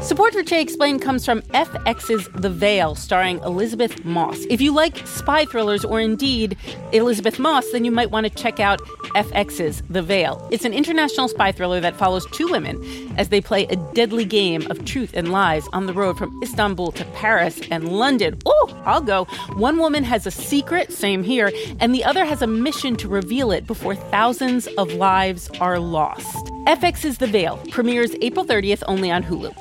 Support for Che Explained comes from FX's The Veil, starring Elizabeth Moss. If you like spy thrillers or indeed Elizabeth Moss, then you might want to check out FX's The Veil. It's an international spy thriller that follows two women as they play a deadly game of truth and lies on the road from Istanbul to Paris and London. Oh, I'll go. One woman has a secret, same here, and the other has a mission to reveal it before thousands of lives are lost. FX's The Veil premieres April 30th only on Hulu.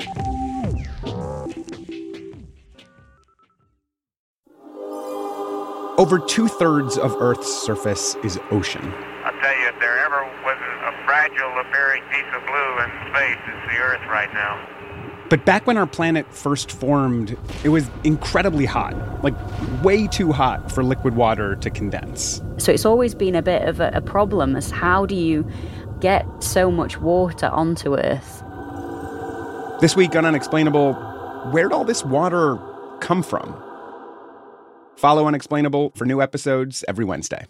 Over 2/3 of Earth's surface is ocean. I'll tell you, if there ever was a fragile appearing piece of blue in space, it's the Earth right now. But back when our planet first formed, it was incredibly hot, like way too hot for liquid water to condense. So it's always been a bit of a problem as how do you get so much water onto Earth? This week on Unexplainable, where'd all this water come from? Follow Unexplainable for new episodes every Wednesday.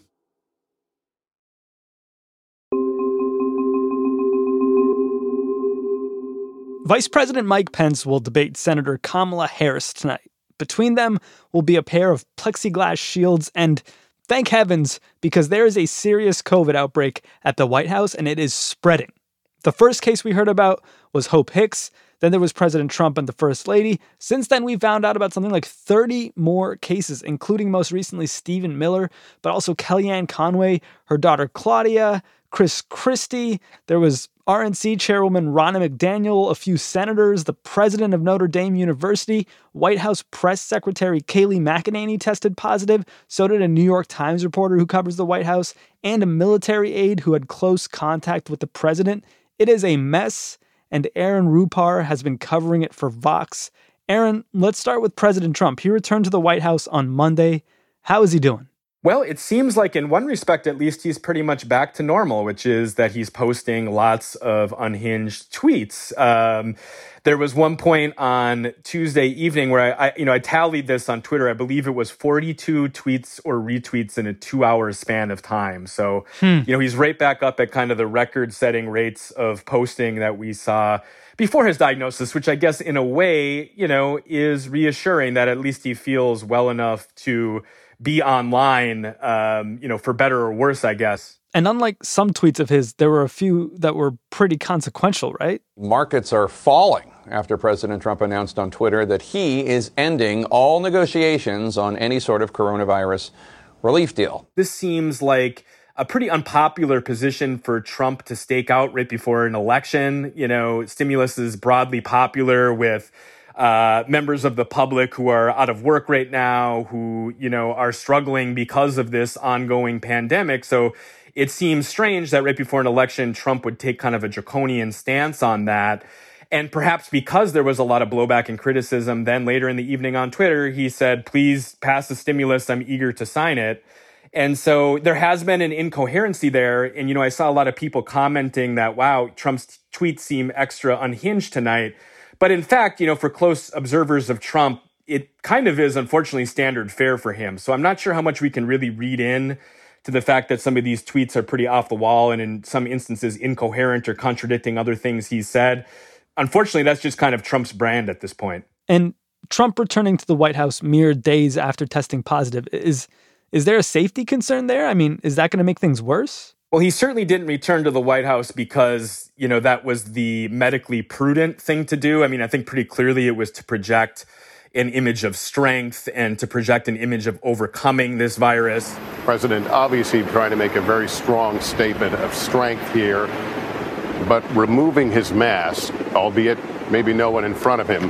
Vice President Mike Pence will debate Senator Kamala Harris tonight. Between them will be a pair of plexiglass shields, and thank heavens, because there is a serious COVID outbreak at the White House, and it is spreading. The first case we heard about was Hope Hicks. Then there was President Trump and the First Lady. Since then, we found out about something like 30 more cases, including most recently Stephen Miller, but also Kellyanne Conway, her daughter Claudia, Chris Christie. There was RNC Chairwoman Ronna McDaniel, a few senators, the president of Notre Dame University, White House Press Secretary Kayleigh McEnany tested positive. So did a New York Times reporter who covers the White House, and a military aide who had close contact with the president. It is a mess, and Aaron Rupar has been covering it for Vox. Aaron, let's start with President Trump. He returned to the White House on Monday. How is he doing? Well, it seems like in one respect, at least, he's pretty much back to normal, which is that he's posting lots of unhinged tweets. There was one point on Tuesday evening where I tallied this on Twitter. I believe it was 42 tweets or retweets in a 2-hour span of time. So, he's right back up at kind of the record-setting rates of posting that we saw before his diagnosis, which I guess in a way, is reassuring that at least he feels well enough to be online, for better or worse, I guess. And unlike some tweets of his, there were a few that were pretty consequential, right? Markets are falling after President Trump announced on Twitter that he is ending all negotiations on any sort of coronavirus relief deal. This seems like a pretty unpopular position for Trump to stake out right before an election. Stimulus is broadly popular with members of the public who are out of work right now, who, are struggling because of this ongoing pandemic. So it seems strange that right before an election, Trump would take kind of a draconian stance on that. And perhaps because there was a lot of blowback and criticism, then later in the evening on Twitter, he said, please pass the stimulus. I'm eager to sign it. And so there has been an incoherency there. And, I saw a lot of people commenting that, wow, Trump's tweets seem extra unhinged tonight. But in fact, for close observers of Trump, it kind of is, unfortunately, standard fare for him. So I'm not sure how much we can really read in to the fact that some of these tweets are pretty off the wall and in some instances incoherent or contradicting other things he's said. Unfortunately, that's just kind of Trump's brand at this point. And Trump returning to the White House mere days after testing positive, is there a safety concern there? I mean, is that going to make things worse? Well, he certainly didn't return to the White House because, that was the medically prudent thing to do. I mean, I think pretty clearly it was to project an image of strength and to project an image of overcoming this virus. President obviously trying to make a very strong statement of strength here, but removing his mask, albeit maybe no one in front of him,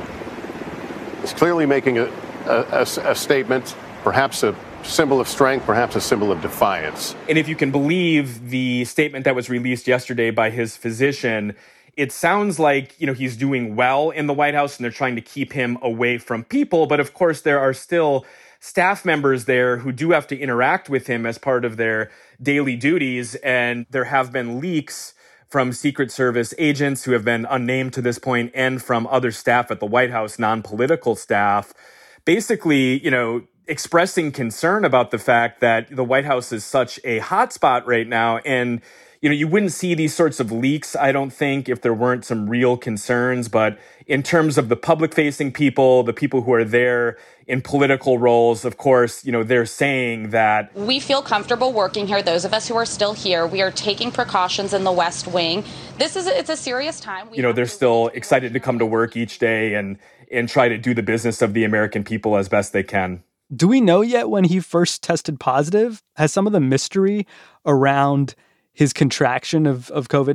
is clearly making a statement, perhaps a symbol of strength, perhaps a symbol of defiance. And if you can believe the statement that was released yesterday by his physician, it sounds like, he's doing well in the White House and they're trying to keep him away from people. But of course, there are still staff members there who do have to interact with him as part of their daily duties. And there have been leaks from Secret Service agents who have been unnamed to this point and from other staff at the White House, non-political staff, basically, expressing concern about the fact that the White House is such a hotspot right now. And, You wouldn't see these sorts of leaks, I don't think, if there weren't some real concerns. But in terms of the public-facing people, the people who are there in political roles, of course, they're saying that we feel comfortable working here. Those of us who are still here, we are taking precautions in the West Wing. It's a serious time. They're still excited to come to work each day and try to do the business of the American people as best they can. Do we know yet when he first tested positive? Has some of the mystery around his contraction of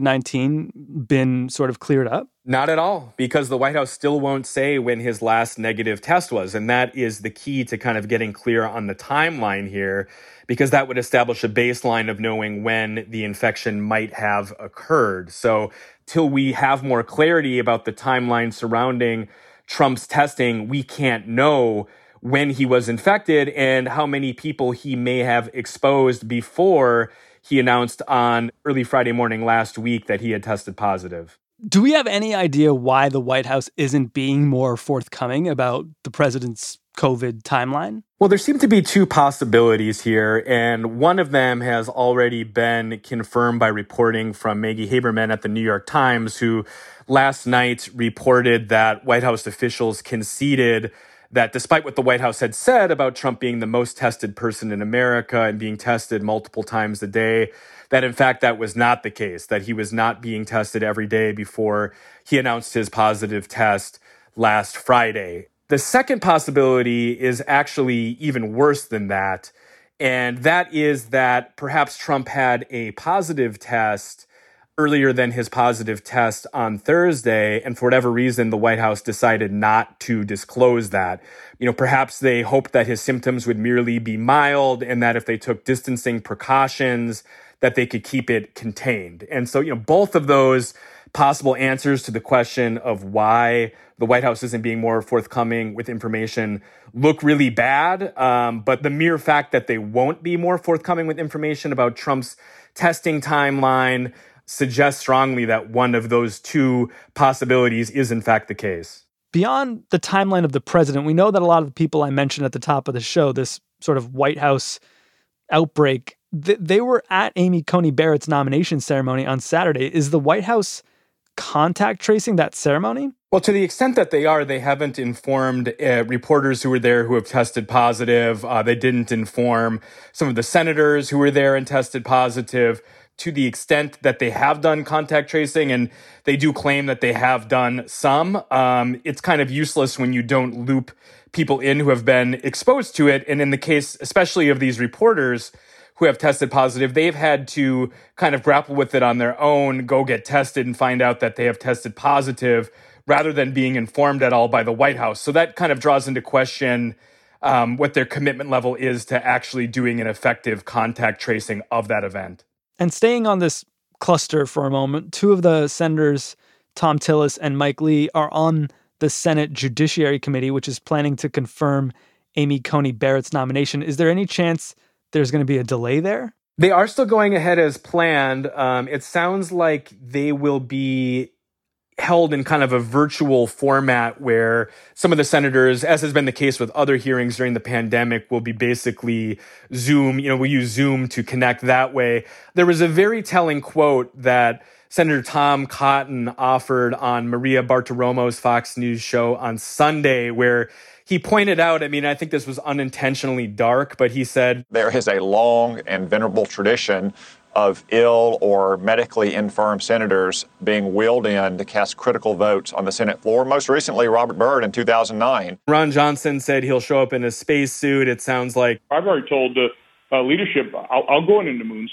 COVID-19 been sort of cleared up? Not at all, because the White House still won't say when his last negative test was. And that is the key to kind of getting clear on the timeline here, because that would establish a baseline of knowing when the infection might have occurred. So till we have more clarity about the timeline surrounding Trump's testing, we can't know when he was infected and how many people he may have exposed before he announced on early Friday morning last week that he had tested positive. Do we have any idea why the White House isn't being more forthcoming about the president's COVID timeline? Well, there seem to be two possibilities here, and one of them has already been confirmed by reporting from Maggie Haberman at the New York Times, who last night reported that White House officials conceded that despite what the White House had said about Trump being the most tested person in America and being tested multiple times a day, that in fact that was not the case, that he was not being tested every day before he announced his positive test last Friday. The second possibility is actually even worse than that, and that is that perhaps Trump had a positive test earlier than his positive test on Thursday, and for whatever reason, the White House decided not to disclose that. Perhaps they hoped that his symptoms would merely be mild and that if they took distancing precautions, that they could keep it contained. And so, both of those possible answers to the question of why the White House isn't being more forthcoming with information look really bad. But the mere fact that they won't be more forthcoming with information about Trump's testing timeline suggests strongly that one of those two possibilities is in fact the case. Beyond the timeline of the president, we know that a lot of the people I mentioned at the top of the show, this sort of White House outbreak, they were at Amy Coney Barrett's nomination ceremony on Saturday. Is the White House contact tracing that ceremony? Well, to the extent that they are, they haven't informed reporters who were there who have tested positive. They didn't inform some of the senators who were there and tested positive. To the extent that they have done contact tracing, and they do claim that they have done some, it's kind of useless when you don't loop people in who have been exposed to it. And in the case, especially of these reporters who have tested positive, they've had to kind of grapple with it on their own, go get tested and find out that they have tested positive rather than being informed at all by the White House. So that kind of draws into question what their commitment level is to actually doing an effective contact tracing of that event. And staying on this cluster for a moment, two of the senators, Thom Tillis and Mike Lee, are on the Senate Judiciary Committee, which is planning to confirm Amy Coney Barrett's nomination. Is there any chance there's going to be a delay there? They are still going ahead as planned. It sounds like they will be held in kind of a virtual format where some of the senators, as has been the case with other hearings during the pandemic, will be basically Zoom. We'll use Zoom to connect that way. There was a very telling quote that Senator Tom Cotton offered on Maria Bartiromo's Fox News show on Sunday, where he pointed out, I think this was unintentionally dark, but he said, there is a long and venerable tradition of ill or medically infirm senators being wheeled in to cast critical votes on the Senate floor. Most recently, Robert Byrd in 2009. Ron Johnson said he'll show up in a spacesuit. It sounds like I've already told the leadership I'll go in the moon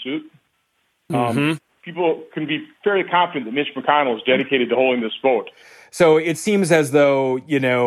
suit. People can be fairly confident that Mitch McConnell is dedicated to holding this vote. So it seems as though,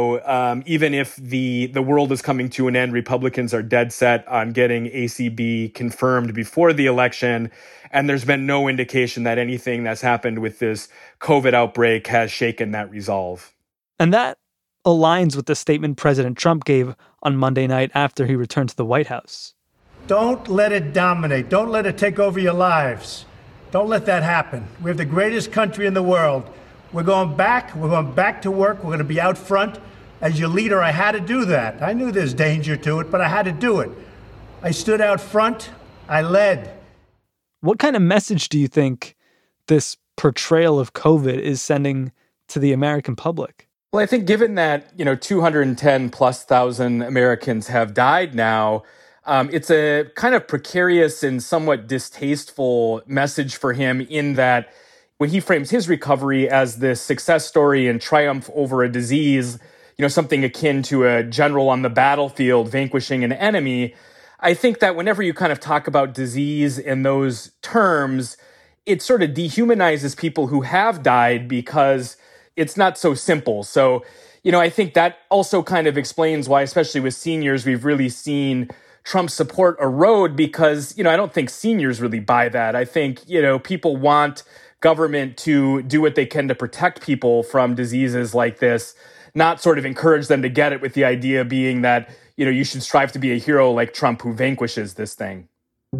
even if the world is coming to an end, Republicans are dead set on getting ACB confirmed before the election. And there's been no indication that anything that's happened with this COVID outbreak has shaken that resolve. And that aligns with the statement President Trump gave on Monday night after he returned to the White House. Don't let it dominate. Don't let it take over your lives. Don't let that happen. We have the greatest country in the world. We're going back to work. We're going to be out front. As your leader, I had to do that. I knew there's danger to it, but I had to do it. I stood out front. I led. What kind of message do you think this portrayal of COVID is sending to the American public? Well, I think given that, 210 plus thousand Americans have died now, it's a kind of precarious and somewhat distasteful message for him in that when he frames his recovery as this success story and triumph over a disease, something akin to a general on the battlefield vanquishing an enemy, I think that whenever you kind of talk about disease in those terms, it sort of dehumanizes people who have died because it's not so simple. So, I think that also kind of explains why, especially with seniors, we've really seen Trump's support erode because, I don't think seniors really buy that. I think, people want government to do what they can to protect people from diseases like this, not sort of encourage them to get it, with the idea being that, you should strive to be a hero like Trump who vanquishes this thing.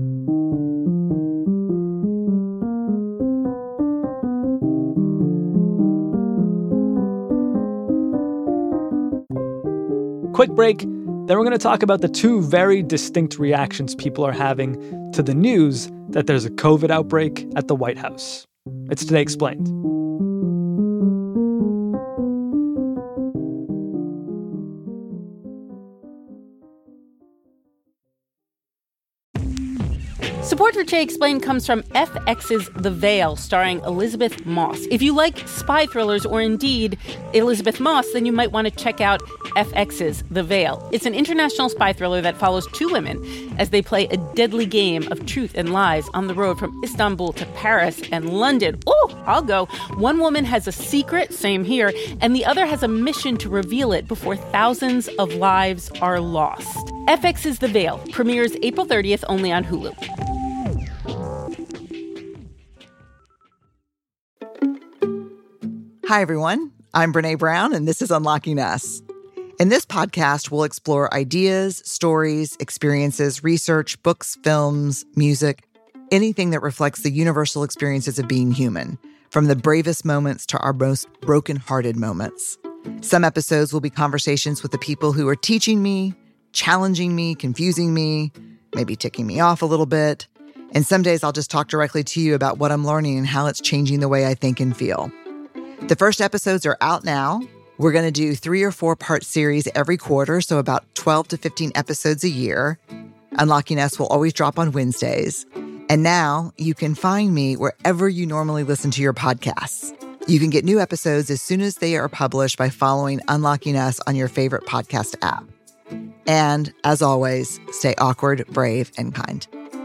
Quick break. Then we're going to talk about the two very distinct reactions people are having to the news that there's a COVID outbreak at the White House. It's Today Explained. Support for Today Explained comes from FX's The Veil, starring Elizabeth Moss. If you like spy thrillers or indeed Elizabeth Moss, then you might want to check out FX's The Veil. It's an international spy thriller that follows two women as they play a deadly game of truth and lies on the road from Istanbul to Paris and London. Oh, I'll go. One woman has a secret, same here, and the other has a mission to reveal it before thousands of lives are lost. FX's The Veil premieres April 30th only on Hulu. Hi, everyone. I'm Brene Brown, and this is Unlocking Us. In this podcast, we'll explore ideas, stories, experiences, research, books, films, music, anything that reflects the universal experiences of being human, from the bravest moments to our most broken-hearted moments. Some episodes will be conversations with the people who are teaching me, challenging me, confusing me, maybe ticking me off a little bit. And some days I'll just talk directly to you about what I'm learning and how it's changing the way I think and feel. The first episodes are out now. We're going to do 3 or 4 part series every quarter, so about 12 to 15 episodes a year. Unlocking Us will always drop on Wednesdays. And now you can find me wherever you normally listen to your podcasts. You can get new episodes as soon as they are published by following Unlocking Us on your favorite podcast app. And as always, stay awkward, brave, and kind.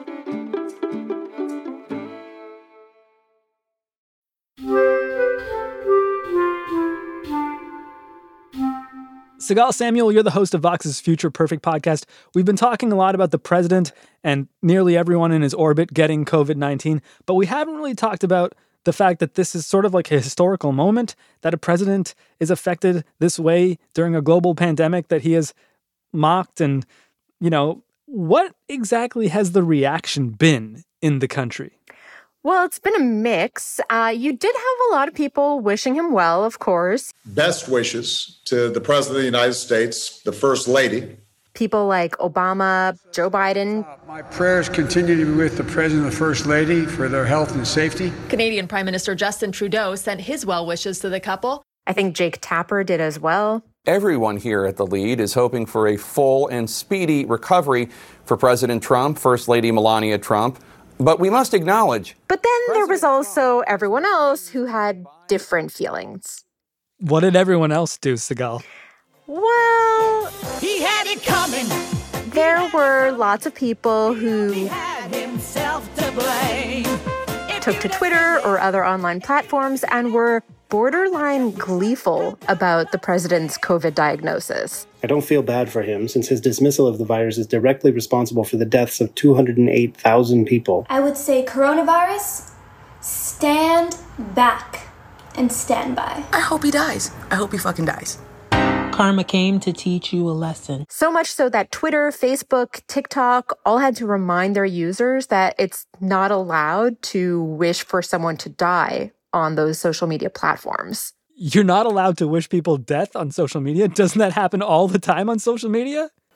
Sigal Samuel, you're the host of Vox's Future Perfect podcast. We've been talking a lot about the president and nearly everyone in his orbit getting COVID-19, but we haven't really talked about the fact that this is sort of like a historical moment, that a president is affected this way during a global pandemic that he has mocked. And, what exactly has the reaction been in the country? Well, it's been a mix. You did have a lot of people wishing him well, of course. Best wishes to the President of the United States, the First Lady. People like Obama, Joe Biden. My prayers continue to be with the President and the First Lady for their health and safety. Canadian Prime Minister Justin Trudeau sent his well wishes to the couple. I think Jake Tapper did as well. Everyone here at The Lead is hoping for a full and speedy recovery for President Trump, First Lady Melania Trump. But we must acknowledge. But then there was also everyone else who had different feelings. What did everyone else do, Sigal? Well, he had it coming. There were lots of people who had himself to blame. Took to Twitter or other online platforms and were borderline gleeful about the president's COVID diagnosis. I don't feel bad for him, since his dismissal of the virus is directly responsible for the deaths of 208,000 people. I would say coronavirus, stand back and stand by. I hope he dies. I hope he fucking dies. Karma came to teach you a lesson. So much so that Twitter, Facebook, TikTok all had to remind their users that it's not allowed to wish for someone to die on those social media platforms. You're not allowed to wish people death on social media? Doesn't that happen all the time on social media?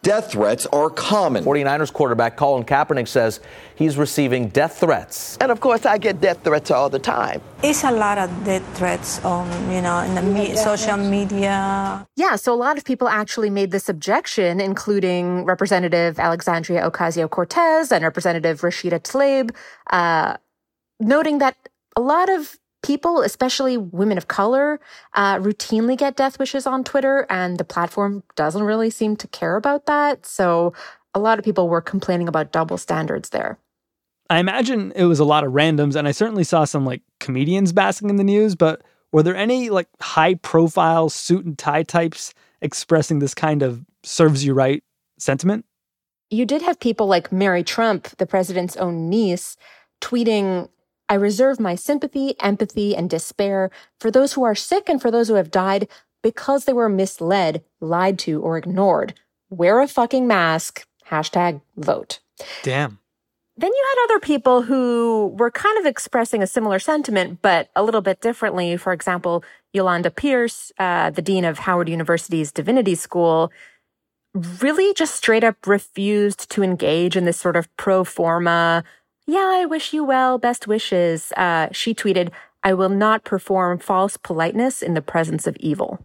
death threats are common. 49ers quarterback Colin Kaepernick says he's receiving death threats. And of course, I get death threats all the time. It's a lot of death threats on, in the social media. Yeah, so a lot of people actually made this objection, including Representative Alexandria Ocasio-Cortez and Representative Rashida Tlaib, noting that a lot of people, especially women of color, routinely get death wishes on Twitter, and the platform doesn't really seem to care about that. So a lot of people were complaining about double standards there. I imagine it was a lot of randoms, and I certainly saw some comedians basking in the news, but were there any high profile suit and tie types expressing this kind of serves you right sentiment? You did have people like Mary Trump, the president's own niece, tweeting, "I reserve my sympathy, empathy, and despair for those who are sick and for those who have died because they were misled, lied to, or ignored. Wear a fucking mask. #vote." Damn. Then you had other people who were kind of expressing a similar sentiment, but a little bit differently. For example, Yolanda Pierce, the dean of Howard University's Divinity School, really just straight up refused to engage in this sort of pro forma, "Yeah, I wish you well, best wishes." She tweeted, "I will not perform false politeness in the presence of evil."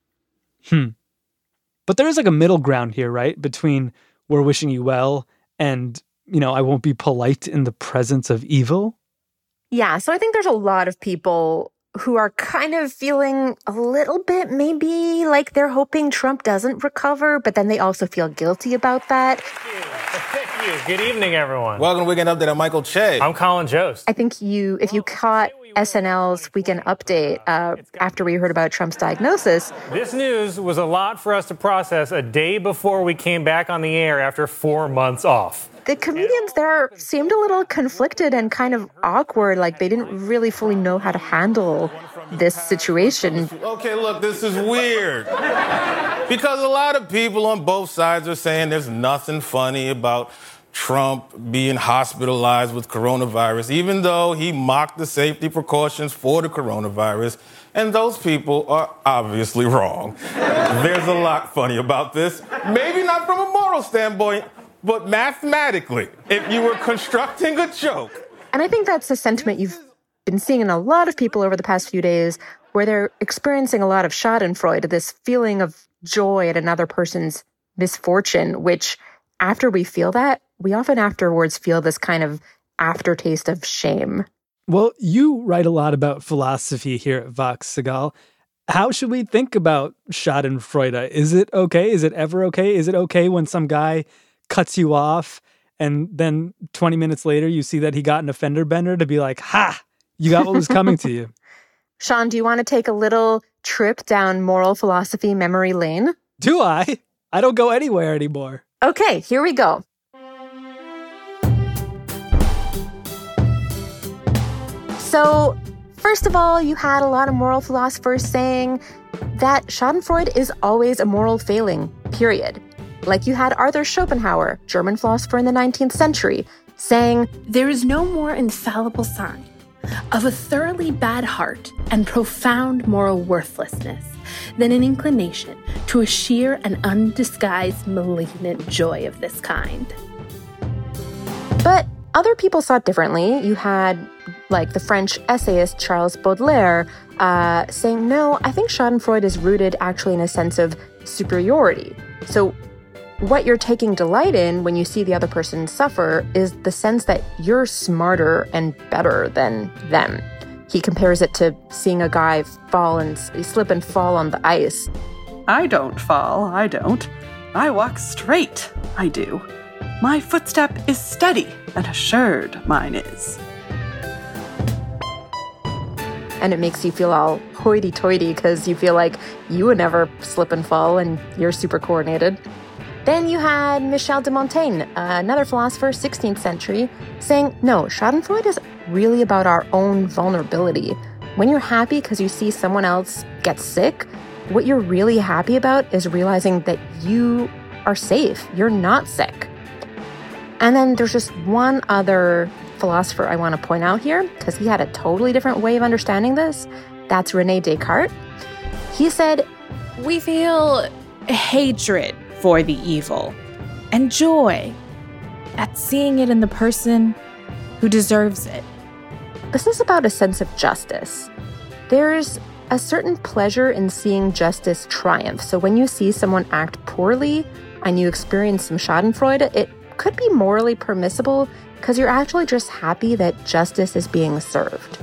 But there is a middle ground here, right? Between we're wishing you well and, I won't be polite in the presence of evil. Yeah, so I think there's a lot of people who are kind of feeling a little bit maybe like they're hoping Trump doesn't recover, but then they also feel guilty about that. Thank you. Good evening, everyone. Welcome to Weekend Update. I'm Michael Che. I'm Colin Jost. I think if you caught SNL's Weekend Update after we heard about Trump's diagnosis. This news was a lot for us to process a day before we came back on the air after 4 months off. The comedians there seemed a little conflicted and kind of awkward, like they didn't really fully know how to handle this situation. Okay, look, this is weird. Because a lot of people on both sides are saying there's nothing funny about Trump being hospitalized with coronavirus, even though he mocked the safety precautions for the coronavirus. And those people are obviously wrong. There's a lot funny about this. Maybe not from a moral standpoint, but mathematically, if you were constructing a joke. And I think that's the sentiment you've been seeing in a lot of people over the past few days, where they're experiencing a lot of schadenfreude, this feeling of joy at another person's misfortune, which after we feel that, we often afterwards feel this kind of aftertaste of shame. Well, you write a lot about philosophy here at Vox, Sigal. How should we think about schadenfreude? Is it okay? Is it ever okay? Is it okay when some guy cuts you off and then 20 minutes later you see that he got an offender bender to be like, "Ha, you got what was coming to you"? Sean, do you want to take a little trip down moral philosophy memory lane? Do I? I don't go anywhere anymore. Okay, here we go. So, first of all, you had a lot of moral philosophers saying that schadenfreude is always a moral failing, period. Like you had Arthur Schopenhauer, German philosopher in the 19th century, saying, "There is no more infallible sign of a thoroughly bad heart and profound moral worthlessness than an inclination to a sheer and undisguised malignant joy of this kind." But other people saw it differently. You had, the French essayist Charles Baudelaire saying, "No, I think schadenfreude is rooted actually in a sense of superiority." So what you're taking delight in when you see the other person suffer is the sense that you're smarter and better than them. He compares it to seeing a guy slip and fall on the ice. "I don't fall, I don't. I walk straight, I do. My footstep is steady and assured mine is." And it makes you feel all hoity-toity because you feel like you would never slip and fall and you're super coordinated. Then you had Michel de Montaigne, another philosopher, 16th century, saying, no, schadenfreude is really about our own vulnerability. When you're happy because you see someone else get sick, what you're really happy about is realizing that you are safe. You're not sick. And then there's just one other philosopher I want to point out here, because he had a totally different way of understanding this. That's René Descartes. He said, "We feel hatred for the evil, and joy at seeing it in the person who deserves it. This is about a sense of justice. There's a certain pleasure in seeing justice triumph. So when you see someone act poorly and you experience some schadenfreude, it could be morally permissible because you're actually just happy that justice is being served.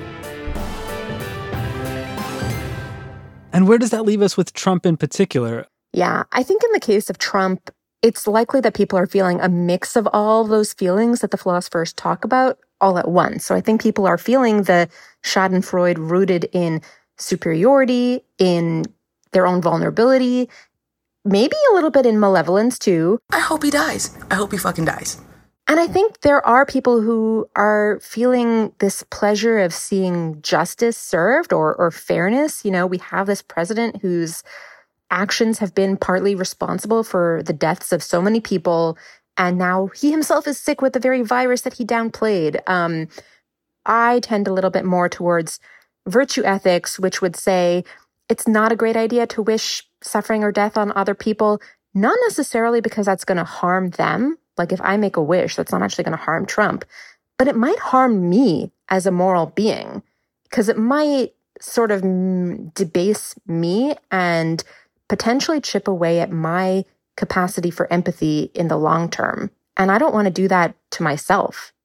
And where does that leave us with Trump in particular? Yeah, I think in the case of Trump, it's likely that people are feeling a mix of all those feelings that the philosophers talk about all at once. So I think people are feeling the schadenfreude rooted in superiority, in their own vulnerability, maybe a little bit in malevolence too. I hope he dies. I hope he fucking dies. And I think there are people who are feeling this pleasure of seeing justice served or fairness. You know, we have this president whose actions have been partly responsible for the deaths of so many people, and now he himself is sick with the very virus that he downplayed. I tend a little bit more towards virtue ethics, which would say it's not a great idea to wish suffering or death on other people, not necessarily because that's going to harm them. Like if I make a wish, that's not actually going to harm Trump, but it might harm me as a moral being because it might sort of debase me and potentially chip away at my capacity for empathy in the long term. And I don't want to do that to myself.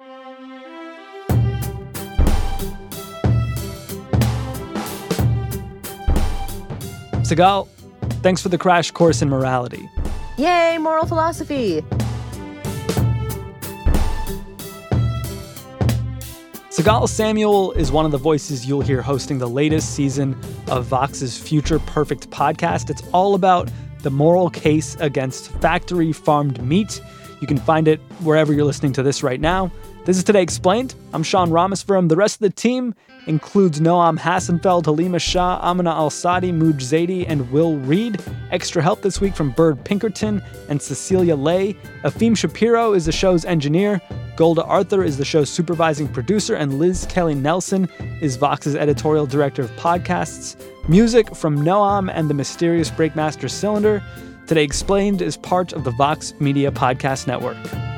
Sigal, thanks for the crash course in morality. Yay, moral philosophy! Sigal Samuel is one of the voices you'll hear hosting the latest season of Vox's Future Perfect podcast. It's all about the moral case against factory farmed meat. You can find it wherever you're listening to this right now. This is Today Explained. I'm Sean Rameswaram. The rest of the team includes Noam Hassenfeld, Halima Shah, Amina Al-Sadi, Mooj Zaidi, and Will Reed. Extra help this week from Bird Pinkerton and Cecilia Lay. Afim Shapiro is the show's engineer. Golda Arthur is the show's supervising producer, and Liz Kelly Nelson is Vox's editorial director of podcasts. Music from Noam and the mysterious Breakmaster Cylinder. Today Explained is part of the Vox Media Podcast Network.